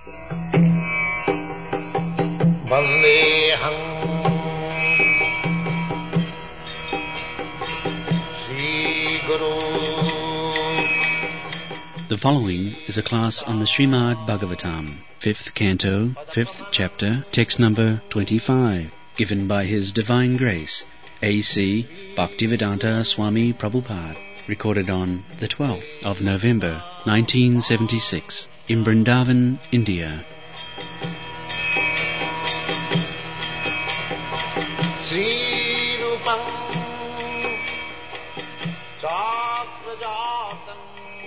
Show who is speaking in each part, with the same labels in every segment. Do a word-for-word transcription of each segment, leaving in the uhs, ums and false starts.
Speaker 1: Vandeham Sri Guru.
Speaker 2: The following is a class on the Srimad Bhagavatam, fifth canto, fifth chapter, text number twenty-five, given by His Divine Grace, A C Bhaktivedanta Swami Prabhupada, recorded on the twelfth of November, nineteen seventy-six, in Vrindavan, India.
Speaker 1: Sri Rupam Chakrajatam.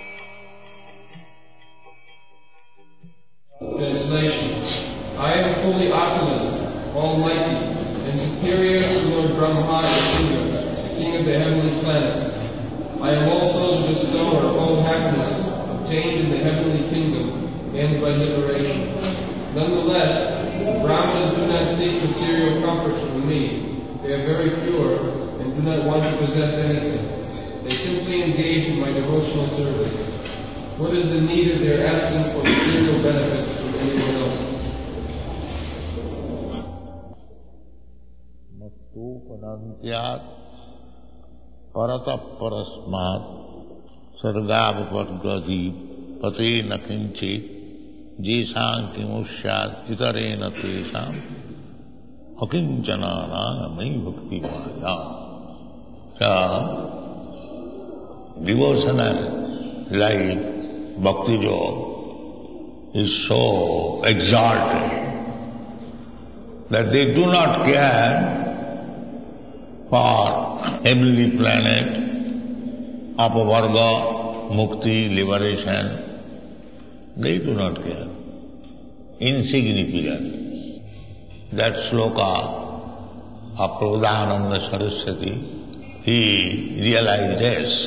Speaker 3: Translation. I am fully opulent, almighty, and superior to Lord Brahma and Shiva, king of the heavenly planets. I am also the bestower of all happiness obtained in the heavenly kingdom and by liberation. Nonetheless, Brahmanas do not seek material comforts from me. They are very pure and do not want to possess anything. They simply engage in my devotional service. What is the need of their asking for material benefits from anyone else?
Speaker 4: Mastupanantyat paratap parasmat sargavapadgadhi pate nakinchit jisang kimusyat itarena tesam akinchana mai bhakti maya. So, devotional life, bhakti yoga, is so exalted that they do not care for heavenly planet, apavarga, mukti, liberation. They do not care. Insignificant. That sloka of Prabodhananda Saraswati, he realizes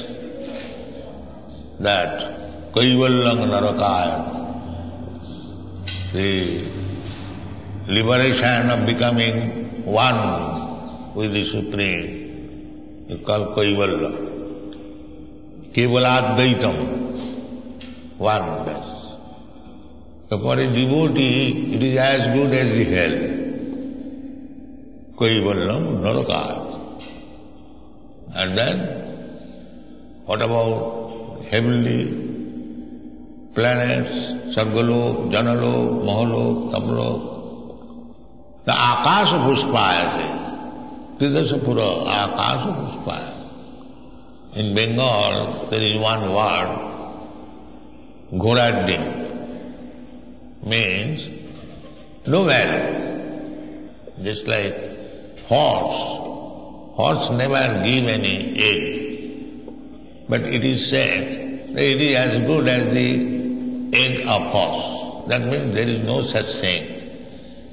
Speaker 4: that Kaivallang Narakaya, the liberation of becoming one with the Supreme, is called Kaivallam. Kevaladvaitam, oneness. So for a devotee, it is as good as the hell. Kaivallam Narakaya. And then, what about heavenly planets, Sargalok, Janalok, Mahalok, Tamlok? The Akasha Pushpayate, Tidasapura, Akasha Pushpayate. In Bengal, there is one word, Ghoraddin, means no value. Just like horse. Horse never give any egg. But it is said that it is as good as the egg of horse. That means there is no such thing.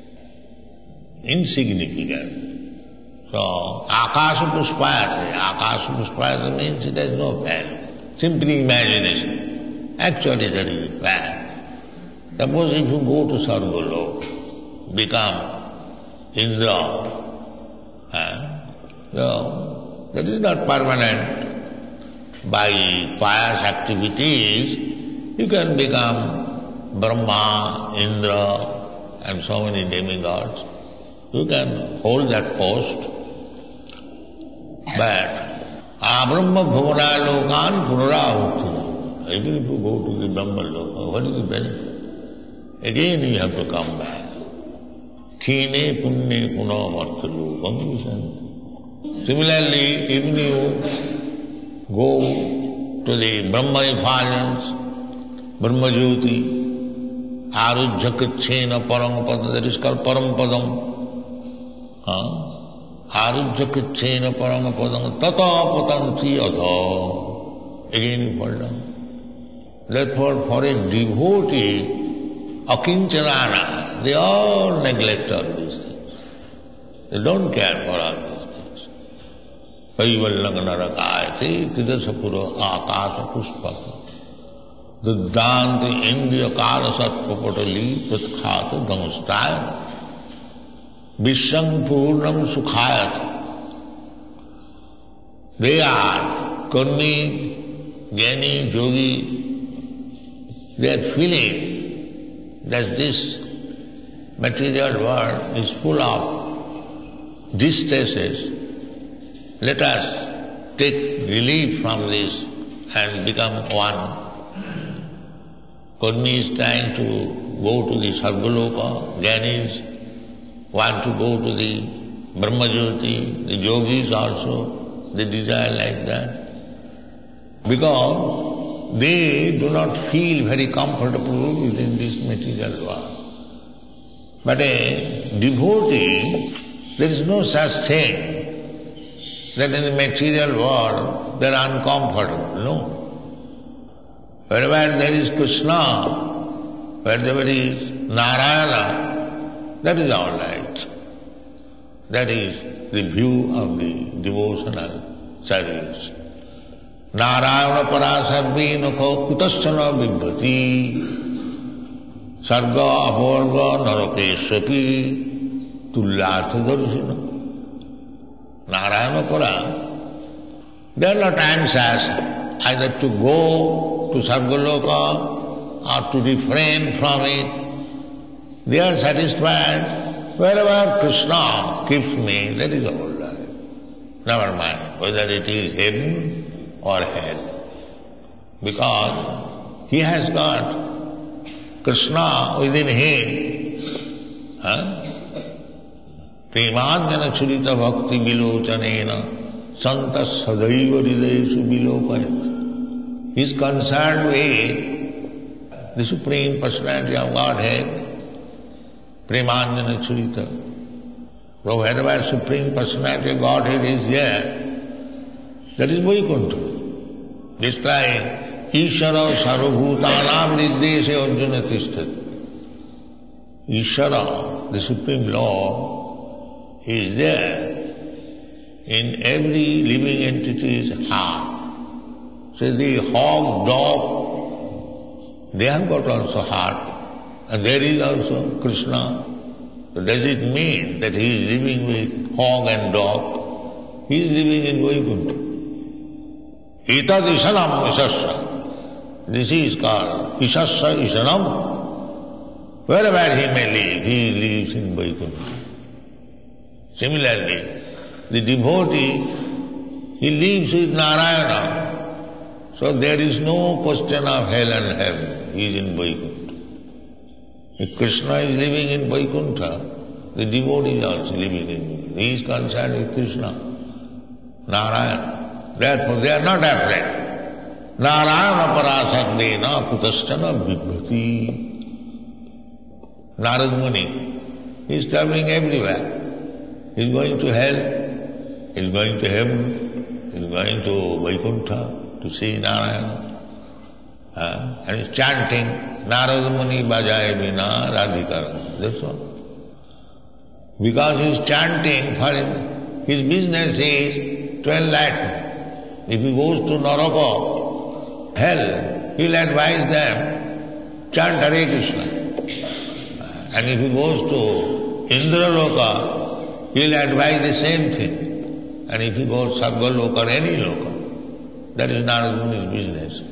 Speaker 4: Insignificant. So, Akasha Pushpayate. Akasha Pushpayate means it has no value. Simply imagination. Actually there is a value. Suppose if you go to Sargalok, become Indra, eh? So, that is not permanent. By pious activities, you can become Brahma, Indra, and so many demigods. You can hold that post. But, Abrahma Bhavanaya Lokan Punarahutu. Even if you go to the Brahma Loka, what is the benefit? Again you have to come back. Khine punne puno marthalokam visanti. Similarly, even you go to the Brahma effulgence, Brahma Jyoti, Arujjakachena Parampada, that is called Paramadam. Huh? Arujjakachena Paramapadam, Tata Patanti Adha. Again you fall down. Therefore, for a devotee, Akinchanana, they all neglect all these things. They don't care for all these things. Kaivallang Narakayate Tidasapura Akasa Pushpaka Duddhanti Indriya Kala Satpapatali Pratkhata Damastaya Vishang Purnam Sukhayat. They are Karni, Jnani, Yogi. They are feeling that this material world is full of distresses. Let us take relief from this and become one. Kurmi is trying to go to the Sargaloka, Jnanis want to go to the Brahmajyoti, the yogis also, they desire like that. Because they do not feel very comfortable within this material world. But a devotee, there is no such thing that in the material world they are uncomfortable. No. Wherever there is Krishna, wherever is Narayana, that is all right. That is the view of the devotional service. Narayana parasarvi nakho kutaschana vibhati sarga aporga narakeshapi tullatha darshana. Narayana para, they are not anxious either to go to Sargaloka or to refrain from it. They are satisfied. Wherever Krishna keeps me, that is all right. Never mind whether it is heaven or hell. Because he has got Krishna within him. Huh? Premadjana churita bhakti vilochanena santas sadaiva hridayeshu vilopayat. He is concerned with the Supreme Personality of Godhead, Premanjana Churita. So wherever Supreme Personality of Godhead is there, that is Vaikuntha. This like Ishara Sarvabhutanam Nirdeshe Arjuna Tishthat. Ishara, the Supreme Lord, is there in every living entity's heart. So the hog, dog, they have got also heart, and there is also Krishna. So does it mean that he is living with hog and dog? He is living in Vaikuntha. Etad Ishanam Isasya. This is called Isasya Ishanam. Wherever he may live, he lives in Vaikuntha. Similarly, the devotee, he lives with Narayana. So there is no question of hell and heaven. He is in Vaikuntha. If Krishna is living in Vaikuntha, the devotee is also living in Vaikuntha. He is concerned with Krishna, Narayana. Therefore they are not afraid. Narayana parasakdena kutaschana vibhati. Narad Muni, he is traveling everywhere. He is going to hell, he is going to heaven, he is going to Vaikuntha to see Narayana. Uh, and he is chanting, Narad Muni bhajaye bina radhikara. That's all. Because he is chanting for him, his business is to enlighten. If he goes to Naraka, hell, he will advise them, chant Hare Krishna. Uh, and if he goes to Indraloka, he will advise the same thing. And if he goes to Sargaloka or any loka, that is Narad Muni's business.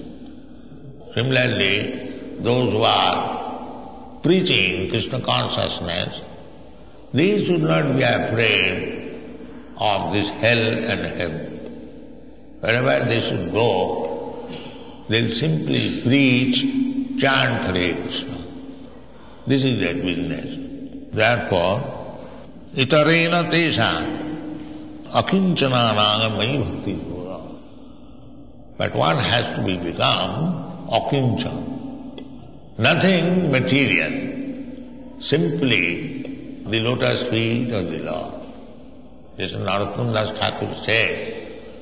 Speaker 4: Similarly, those who are preaching Krishna consciousness, they should not be afraid of this hell and heaven. Wherever they should go, they will simply preach, chant Hare Krishna. This is their business. Therefore, itarena tesha akinchana nāgamai bhakti bhura. But one has to be become akinchana. Nothing material. Simply the lotus feet of the Lord. This Narottam Das Thakur said,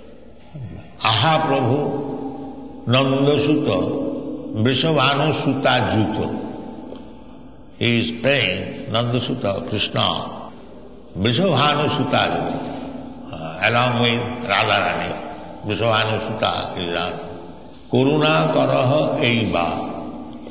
Speaker 4: Aha Prabhu Nandasuta Vrishabhanu Suta Juta. He is praying Nandasuta Krishna Vrishabhanu Suta Juta. Uh, along with Radharani. Vrishabhanu Suta is Radha. Karuna Karaha Eiba.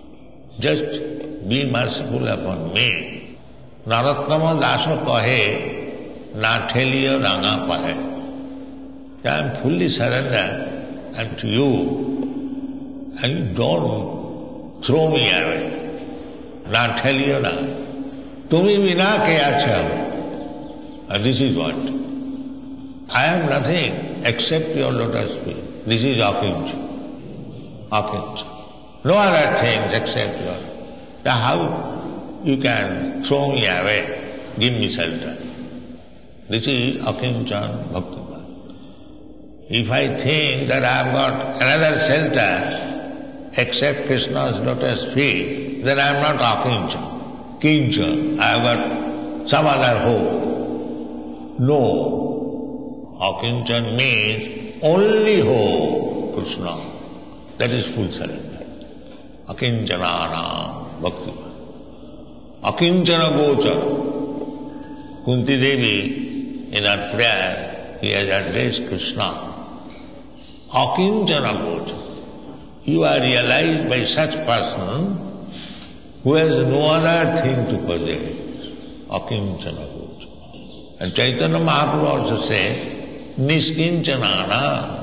Speaker 4: Just be merciful upon me. Narottama Dasa Kahe Na Theliya Ranga Pahe. I am fully surrendered unto you, and you don't throw me away. না ঠেলিও না, তুমি বিনা কে আছো? And this is what? I am nothing except your lotus feet. This is akincha. Akincha. No other things except your. Now how you can throw me away, give me shelter? This is akincha bhakti. If I think that I have got another shelter except Krishna's lotus feet, then I am not akincha. Kincha, I have got some other hope. No. Akincha means only hope, Krishna. That is full surrender. Akinchana bhakti. Akinchana gocha. Kunti Devi, in her prayer, he has addressed Krishna. Akinchana gocha. You are realized by such person who has no other thing to possess. Akinchana gocha. And Chaitanya Mahaprabhu also says, Niskinchana,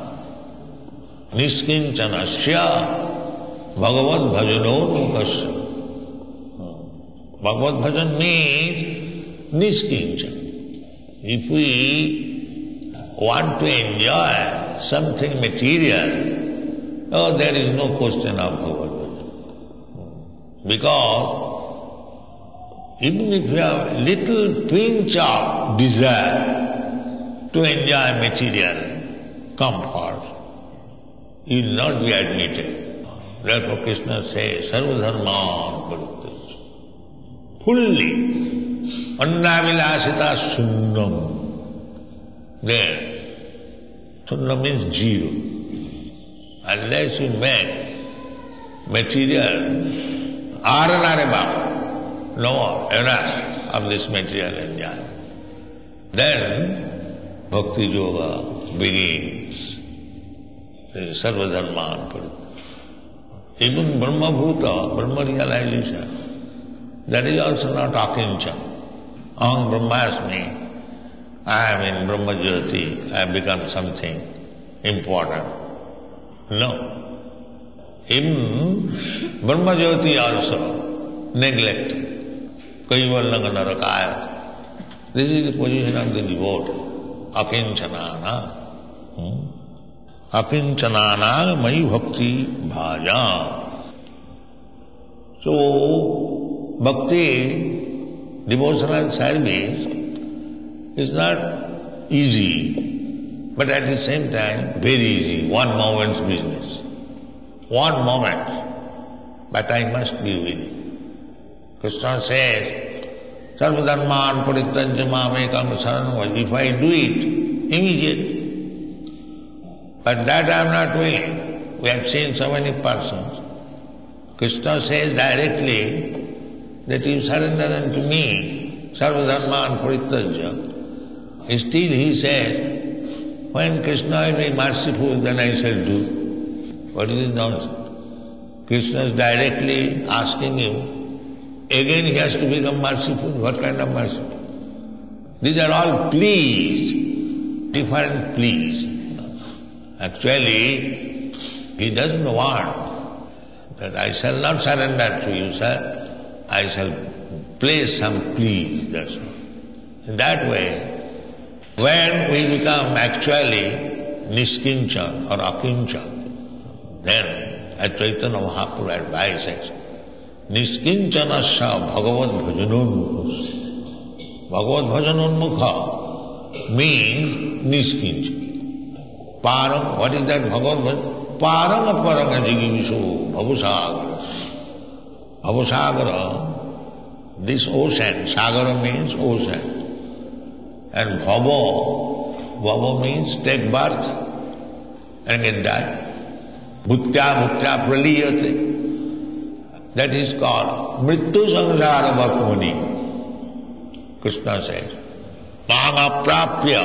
Speaker 4: Niskinchana-sya Bhagavad bhajano mukasya. Bhagavad bhajan means niskinchana. If we want to enjoy something material, oh, there is no question of Bhagavad bhajan. Because even if you have a little twinge of desire to enjoy material comfort, you will not be admitted. Therefore Krishna says, Sarvadharman Parityajya. Fully. Annavilasita sunnam. There. Sunnam means zero. Unless you make material ordinary bound, no more, enough of this material enjoyment, then Bhakti Yoga begins. Sarvadharman Parityajya. Even Brahma Bhuta, Brahma realization, that is also not akincha. Aham Brahmasmi, I am in Brahma Jyoti, I have become something important. No. Even Brahma Jyoti also neglect. Kaivalanga narakaya. This is the position of the devotee. Akinchana. Hmm? Akinchana mai bhakti bhaja. So, bhakti, devotional service, is not easy, but at the same time very easy. One moment's business. One moment. But I must be with. Krishna says, Sarvadharman Parityajya mamekam saranam. If I do it, immediately. But that I am not willing. We have seen so many persons. Krishna says directly that you surrender unto me, Sarvadharman Parityajya. Still he says, when Krishna will be merciful, then I shall do. What is this nonsense? Krishna is directly asking you. Again he has to become merciful. What kind of merciful? These are all pleas, different pleas. Actually, he doesn't want that I shall not surrender to you, sir. I shall place some pleas, that's all. In that way, when we become actually niskincha or akincha, then as Chaitanya Mahaprabhu advises, niskinchana-sya bhagavad bhajanonmukha. Bhagavad bhajanonmukha means niskincha. Param, what is that Bhagavad bhajan? Param aparanga jigivisho bhavusagara. Bhavusagara, this ocean, sagara means ocean. And bhava, bhava means take birth and again die. Bhutya bhutya praliyate. That is called mrityu samsara bhakmani. Krishna says, Mama prapya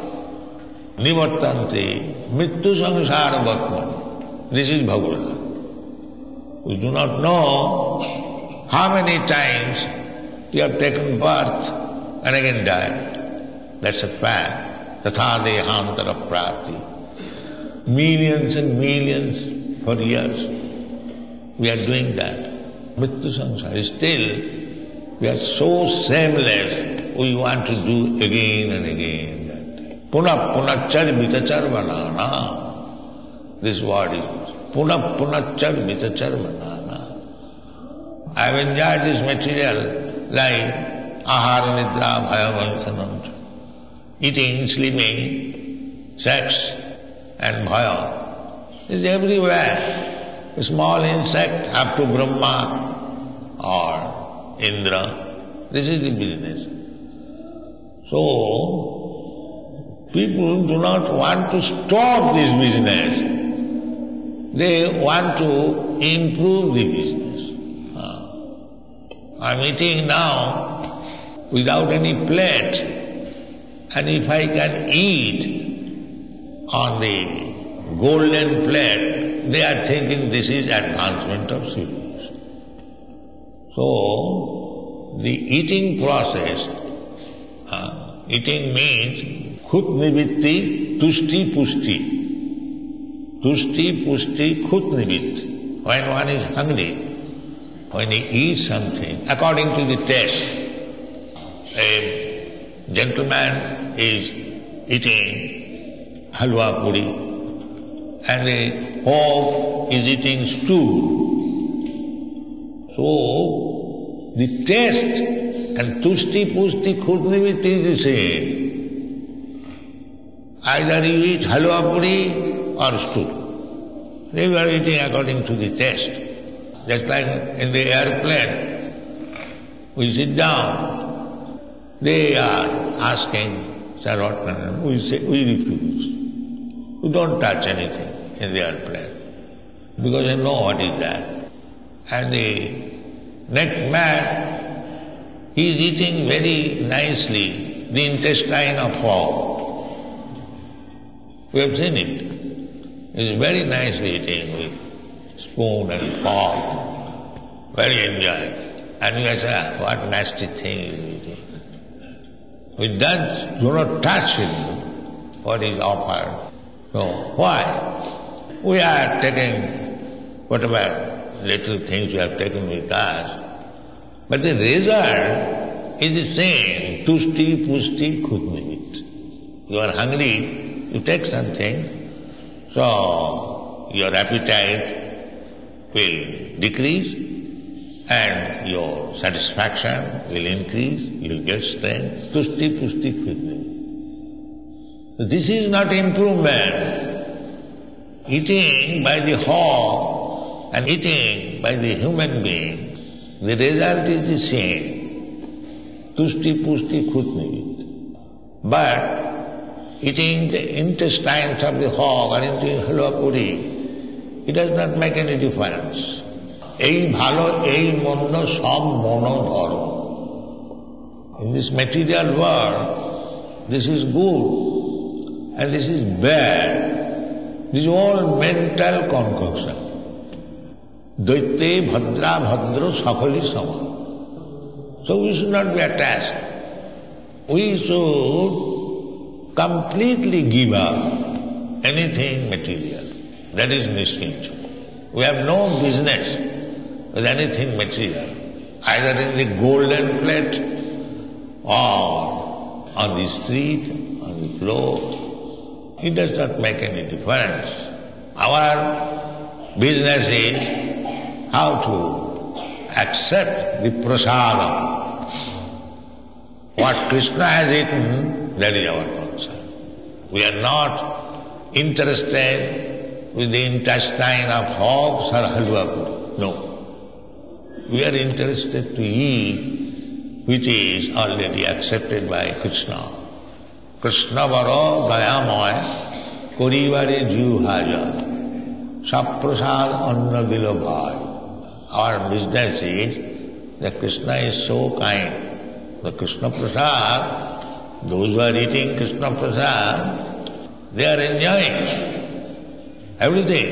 Speaker 4: nivartanti mrityu samsara bhakmani. This is Bhagavad. We do not know how many times you have taken birth and again died. That's a fact. Tatha dehantara prapti. Millions and millions for years we are doing that. Mrityu samsara. Still, we are so shameless, we want to do again and again. Puna punachar mitachar vanana. This word is puna punachar mitachar vanana. I have enjoyed this material like ahara nidra bhaya. Eating, sleeping, sex and bhaya is everywhere. A small insect up to Brahma or Indra. This is the business. So, people do not want to stop this business. They want to improve the business. Uh, I'm eating now without any plate. And if I can eat on the golden plate, they are thinking this is advancement of civilization. So, the eating process, uh, eating means khut nivitti, tushti pushti. Tushti pushti khut nivitti. When one is hungry, when he eats something, according to the taste, a gentleman is eating halwa puri and a hog is eating stew. So, the taste and tushti pushti khutniviti is the same. Either you eat halwa puri or stew. They were eating according to the taste. Just like in the airplane, we sit down. They are asking, Sir, what can we say? We refuse. We don't touch anything in the airplane because they know what is that. And the next man, he is eating very nicely the intestine of hog. We have seen it. He is very nicely eating with spoon and fork. Very enjoying. And we say, what nasty thing is eating. We don't, do not touch it, what is offered. So, why? We are taking whatever little things we have taken with us, but the result is the same, tushti, pushti, khutnivit. You are hungry, you take something, so your appetite will decrease, and your satisfaction will increase, you will get strength. Tushti, pushti, khutnivit. So this is not improvement. Eating by the hog and eating by the human being, the result is the same. Tushti, pushti, khutnivit. But eating the intestines of the hog or eating halwa puri, it does not make any difference. এই ভালো এই মন্দ সব মনোধর্ম. In this material world, this is good and this is bad. This is all mental concoction. Daite bhadra bhadra sakhali sama. So we should not be attached. We should completely give up anything material. That is nischincha. We have no business with anything material, either in the golden plate or on the street, on the floor. It does not make any difference. Our business is how to accept the prasadam. What Krishna has eaten, that is our concern. We are not interested with the intestine of hogs or halwa puri. No. We are interested to eat which is already accepted by Krishna. Krishna varo dayamoy koribare jiv haja saprasad anna dilo bhai. Our business is that Krishna is so kind. The Krishna prasad, those who are eating Krishna prasad, they are enjoying everything.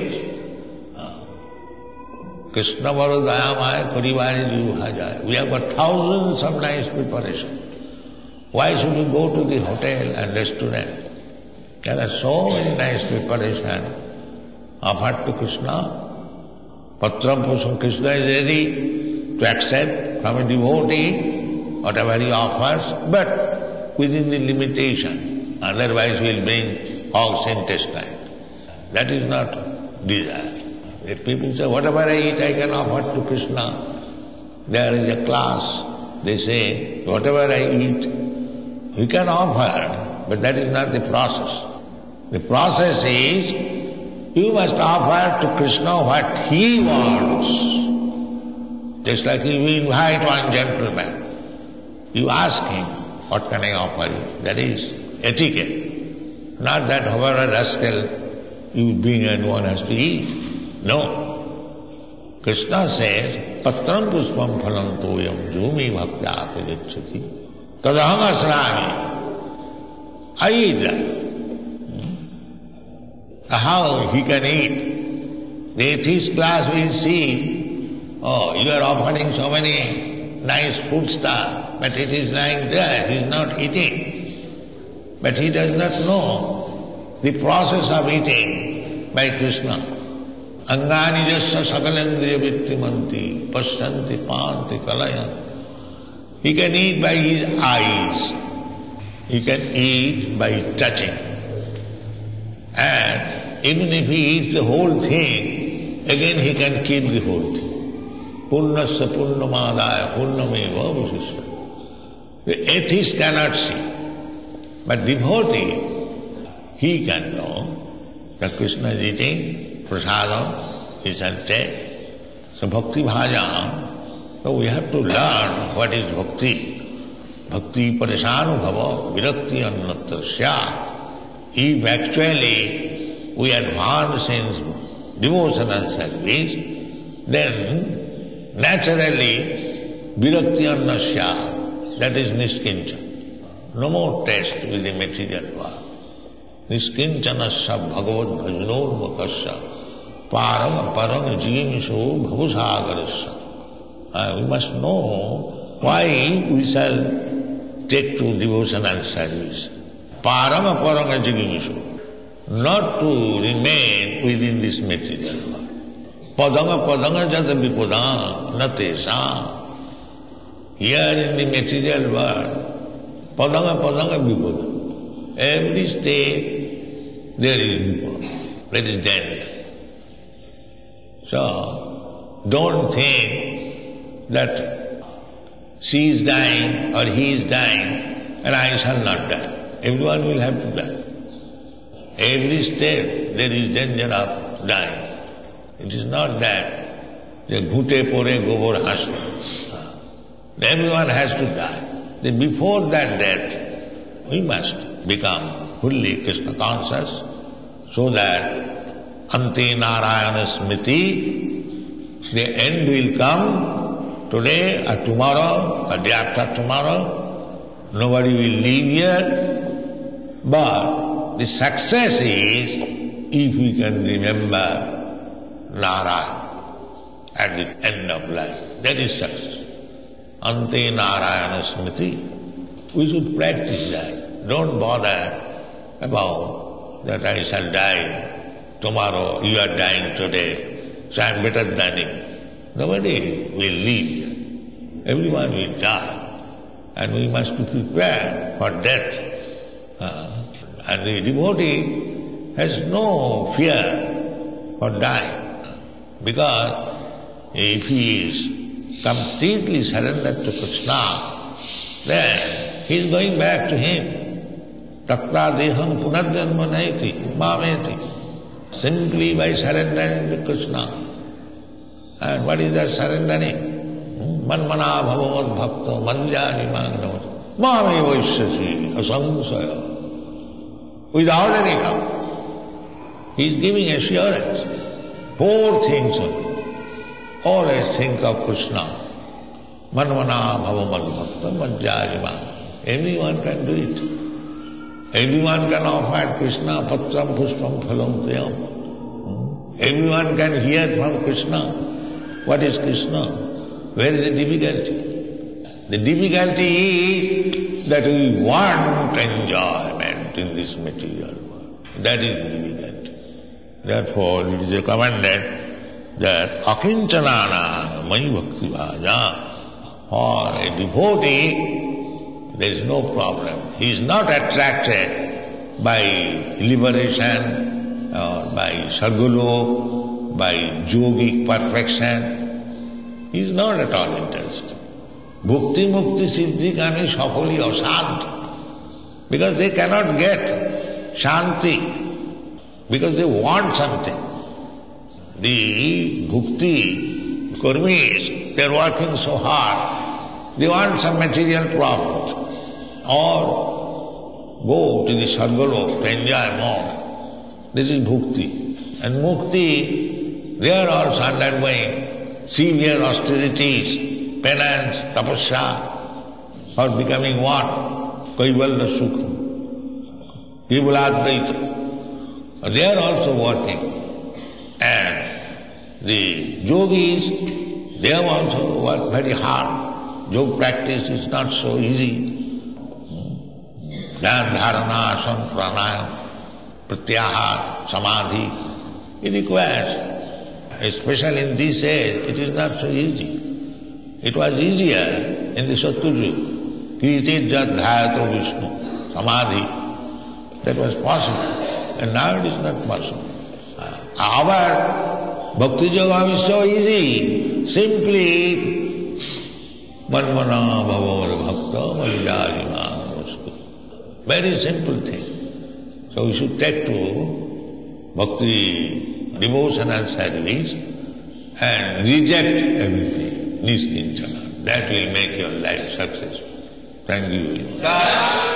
Speaker 4: Krishna varo dayamaya koribare jiv haja. We have got thousands of nice preparations. Why should we go to the hotel and restaurant? There are so many nice preparations offered to Krishna. Patram Pusam, Krishna is ready to accept from a devotee whatever he offers, but within the limitation. Otherwise we will bring hog's intestine. That is not desire. If people say, whatever I eat I can offer to Krishna, there is a class, they say, whatever I eat, you can offer, but that is not the process. The process is, you must offer to Krishna what he wants. Just like you invite one gentleman, you ask him, what can I offer you? That is etiquette. Not that however rascal you bring and one has to eat. No. Krishna says, Patram puspam phalam toyam jumi bhaktya apagacchati tadaham asrami. I eat that. How he can eat? The atheist class will see, oh, you are offering so many nice food stuff, but it is lying there, he is not eating. But he does not know the process of eating by Krishna. Angani jasya sakalendriya vittimanti pasyanti panti kalayan. He can eat by his eyes. He can eat by touching. And even if he eats the whole thing, again he can keep the whole thing. Purnasya purnamadaya purnameva vishisya. The atheist cannot see. But devotee, he can know that Krishna is eating prasadam, he shall take. So bhakti bhajam. So we have to learn what is bhakti. Bhakti parishanubhava virakti annatrasya. If actually we advance in devotional service, then naturally virakti annasya, that is niskincha. No more taste with the material world. Niskinchanasya bhagavad bhajanor makasya param param jimisho bhavusagarasya. We must know why we shall take to devotional service. Parama parama jigimishu. Not to remain within this material world. Padanga padanga jata vipadang natesam. Here in the material world, padanga padanga vipadang. Every state there is vipadang. That is danger. So, don't think that she is dying or he is dying and I shall not die. Everyone will have to die. Every step there is danger of dying. It is not that the bhute pore gobor hasna. Everyone has to die. Then before that death, we must become fully Krishna conscious so that ante narayana smriti, the end will come today or tomorrow or day after tomorrow. Nobody will leave here. But the success is if we can remember Narayana at the end of life. That is success. Ante Narayana Smriti. We should practice that. Don't bother about that I shall die tomorrow, you are dying today, so I am better than you. Nobody will leave here. Everyone will die. And we must be prepared for death. Uh, and the devotee has no fear for dying, because if he is completely surrendered to Krishna, then he is going back to him. Takta deham punarjanma naiti mameti. Simply by surrendering to Krishna. And what is that surrendering? Manmana bhavavad bhakta manjani magnavat. Mame vaishyasi asamsaya. Without any doubt. He is giving assurance. Four things. Always think of Krishna. Manmana bhavavad bhakta manjani magnavat. Everyone can do it. Everyone can offer Krishna patram puspam phalam priyam. Everyone can hear from Krishna. What is Krishna? Where is the difficulty? The difficulty is that we want enjoyment in this material world. That is the difficulty. Therefore, it is recommended that akinchanana Mai Bhakti Bhaja. For a devotee, there is no problem. He is not attracted by liberation or by sargalo, by yogic perfection. He is not at all interested. Bhukti Mukti Siddhi Kami Sakoli Asant. Because they cannot get Shanti. Because they want something. The Bhukti Kurmis, they are working so hard. They want some material profit. Or go to the Sargalo to enjoy more. This is Bhukti. And Mukti, they are also undergoing severe austerities, penance, tapasya, for becoming what? Kaivalya Sukha. Kevaladvaita. They are also working. And the yogis, they have also worked very hard. Yoga practice is not so easy. Dhyan, dharana, asana, pranayama, pratyahara, samadhi. It requires, especially in this age, it is not so easy. It was easier in the Satyuga. Kiriti jat dhayato Vishnu, samadhi. That was possible. And now it is not possible. Our Bhakti Yoga is so easy. Simply, Manmana Bhavavar Bhakta Malijajima Vastu. Very simple thing. So we should take to Bhakti, devotion and service and reject everything, niskinchana. That will make your life successful. Thank you.